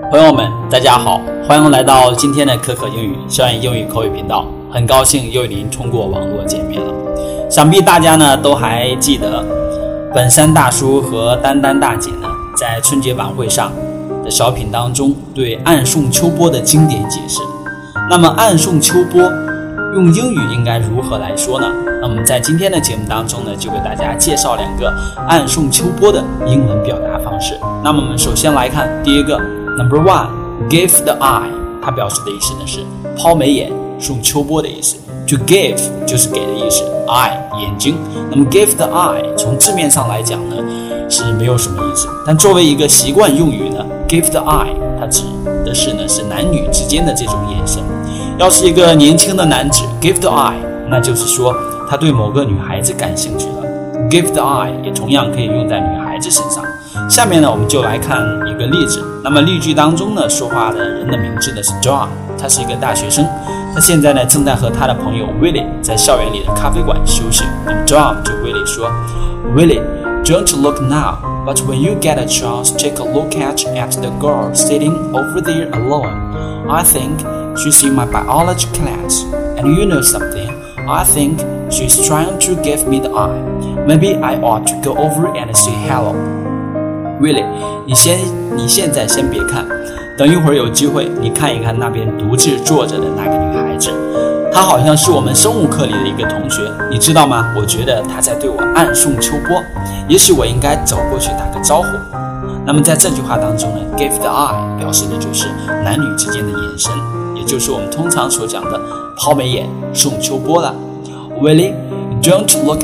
朋友们大家好，欢迎来到今天的可可英语校园英语口语频道，很高兴又与您通过网络见面了。想必大家呢都还记得本山大叔和丹丹大姐呢在春节晚会上的小品当中对暗送秋波的经典解释。那么暗送秋波用英语应该如何来说呢？那我们在今天的节目当中呢就给大家介绍两个暗送秋波的英文表达方式。那么我们首先来看第一个Number 1, give the eye， 它表示的意思呢是抛眉眼，送秋波的意思。To give 就是给的意思 ，eye 眼睛。那么 give the eye 从字面上来讲呢是没有什么意思，但作为一个习惯用语呢 ，give the eye 它指的是呢是男女之间的这种眼神。要是一个年轻的男子 give the eye， 那就是说他对某个女孩子感兴趣了。give the eye 也同样可以用在女孩子身上。下面呢我们就来看一个例子。那么例句当中呢说话的人的名字呢是 John， 他是一个大学生，他现在呢正在和他的朋友 Willie 在校园里的咖啡馆休息。那么 John 对 Willie 说 Willie, don't look now, but when you get a chance, take a look at the girl sitting over there alone. I think she's in my biology class, and you know something, I think she's trying to give me the eye. Maybe I ought to go over and say hello.Willie， 你现在先别看，等一会儿有机会你看一看那边独自坐着的那个女孩子，她好像是我们生物课里的一个同学，你知道吗？我觉得她在对我暗送秋波，也许我应该走过去打个招呼。那么在这句话当中呢 give the eye 表示的就是男女之间的眼神，也就是我们通常所讲的抛眉眼送秋波了。Willie, don't look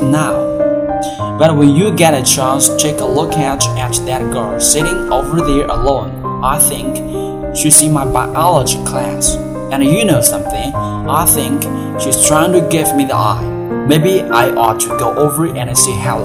now.But when you get a chance, take a look at that girl sitting over there alone. I think she's in my biology class. And you know something, I think she's trying to give me the eye. Maybe I ought to go over and say hello.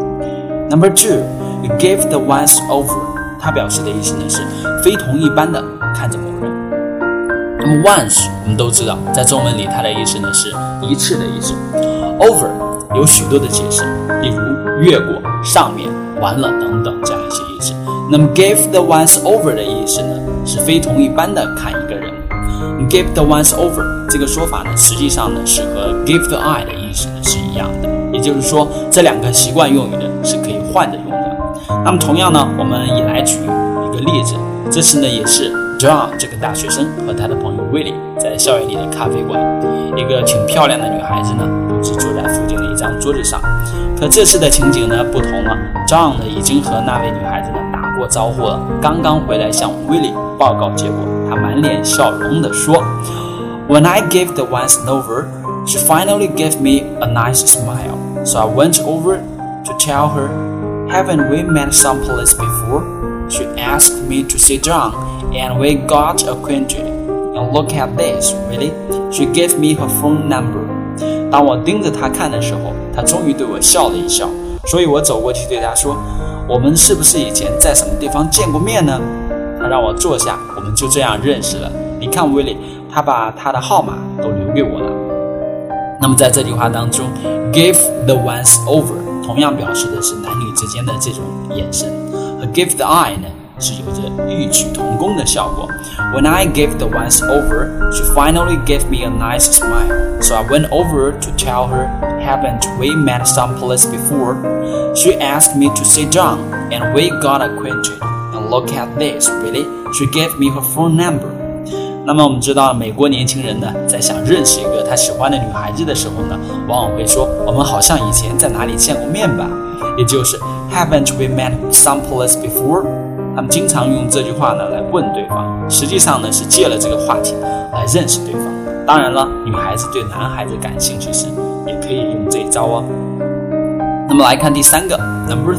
Number 2, you give the once over. 它表示的意思呢是非同一般的看着某人。那么 once 我们都知道，在中文里它的意思呢是一次的意思。Over有许多的解释，例如越过、上面、完了等等这样一些意思。那么 give the once over 的意思呢是非同一般的看一个人。give the once over 这个说法呢实际上呢是和 give the eye 的意思呢是一样的，也就是说这两个习惯用语呢是可以换着用的。那么同样呢我们也来举一个例子，这次呢也是 John 这个大学生和他的朋友 Willie 在校园里的咖啡馆，一个挺漂亮的女孩子呢独自坐在附近的一张桌子上。可这次的情景呢不同了， John 呢已经和那位女孩子呢打过招呼了，刚刚回来向 Willie 报告结果，他满脸笑容地说 When I gave the once over, she finally gave me a nice smile. So I went over to tell her, haven't we met someplace before? She asked me to sit down, and we got acquainted.And look at this, really? She gave me her phone number. 当我盯着她看的时候，她终于对我笑了一笑，所以我走过去对她说，我们是不是以前在什么地方见过面呢？她让我坐下，我们就这样认识了。你看 Willie， 她把她的号码都留给我了。那么在这句话当中 give the once over 同样表示的是男女之间的这种眼神，和 give the eye 呢是有着异曲同工的效果。When I gave the once over, she finally gave me a nice smile. So I went over to tell her, haven't we met someplace before? She asked me to sit down, and we got acquainted. And look at this, really? She gave me her phone number. 那么我们知道美国年轻人呢在想认识一个他喜欢的女孩子的时候呢，往往会说我们好像以前在哪里见过面吧，也就是 haven't we met someplace before?他们经常用这句话呢来问对方，实际上呢是借了这个话题来认识对方。当然了，女孩子对男孩子感兴趣时也可以用这一招哦。那么来看第三个 Number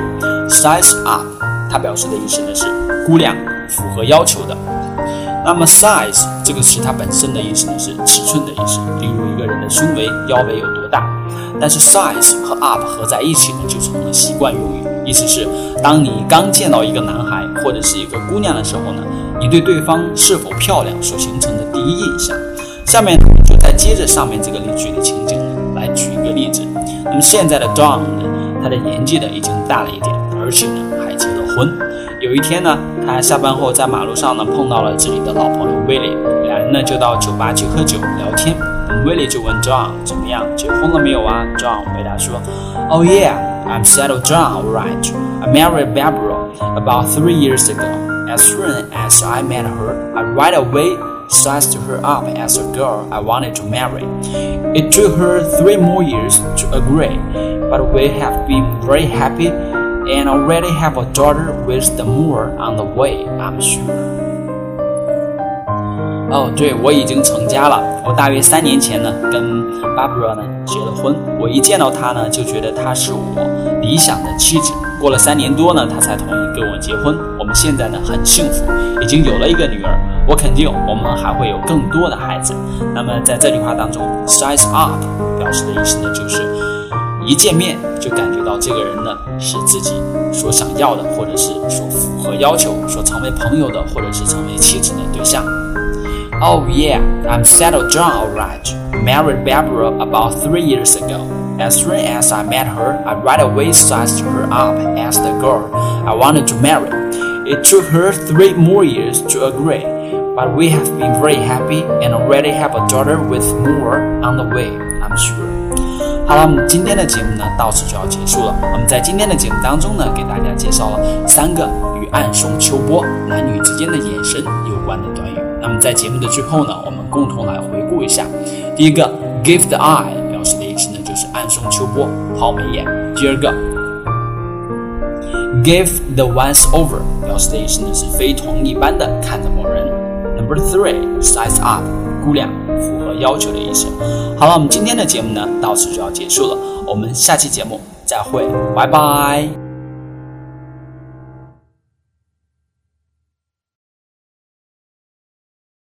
3 Size up， 它表示的意思呢是估量、符合要求的。那么 size 这个词它本身的意思呢是尺寸的意思，例如一个人的胸围、腰围有多大。但是 size 和 up 合在一起呢就成了习惯用语，意思是当你刚见到一个男孩或者是一个姑娘的时候呢，你对对方是否漂亮所形成的第一印象。下面就再接着上面这个例句的情景呢来举一个例子。那么现在的 Dawn 呢，他的年纪呢已经大了一点，而且呢还结了婚。 有一天呢，他下班后在马路上呢碰到了自己的老朋友威廉，两人呢就到酒吧去喝酒聊天。威廉就问 John 怎么样，结婚了没有啊？ John 回答说 Oh yeah, I'm settled down, right. I married Barbara about 3 years ago. As soon as I met her, I right away sized her up as a girl I wanted to marry. It took her 3 more years to agree, but we have been very happy and already have a daughter with more on the way, I'm sure. 对，我已经成家了。我大约3年前呢，跟 Barbara 呢结了婚。我一见到她呢，就觉得她是我理想的妻子。过了3年多呢，她才同意跟我结婚。我们现在呢很幸福，已经有了一个女儿。我肯定我们还会有更多的孩子。那么在这句话当中 ，size up 表示的意思呢，就是一见面就感觉到这个人呢是自己所想要的，或者是所符合要求，所成为朋友的，或者是成为妻子的对象。Oh yeah, I'm settled down alright. Married Barbara about 3 years ago. As soon as I met her, I right away sized her up as the girl I wanted to marry. It took her 3 more years to agree, but we have been very happy and already have a daughter with more on the way, I'm sure. 好了，我们今天的节目呢到此就要结束了。我们在今天的节目当中呢，给大家介绍了3个与暗送秋波男女之间的眼神有关的短语。那么在节目的最后呢，我们共同来回顾一下。第一个 give the eye 表示的意思呢就是暗送秋波，抛媚眼。第二个 give the once over 表示的意思呢是非同一般的看着某人。Number 3 size up 估量，符合要求的意思。好了，我们今天的节目呢到此就要结束了，我们下期节目再会，拜拜。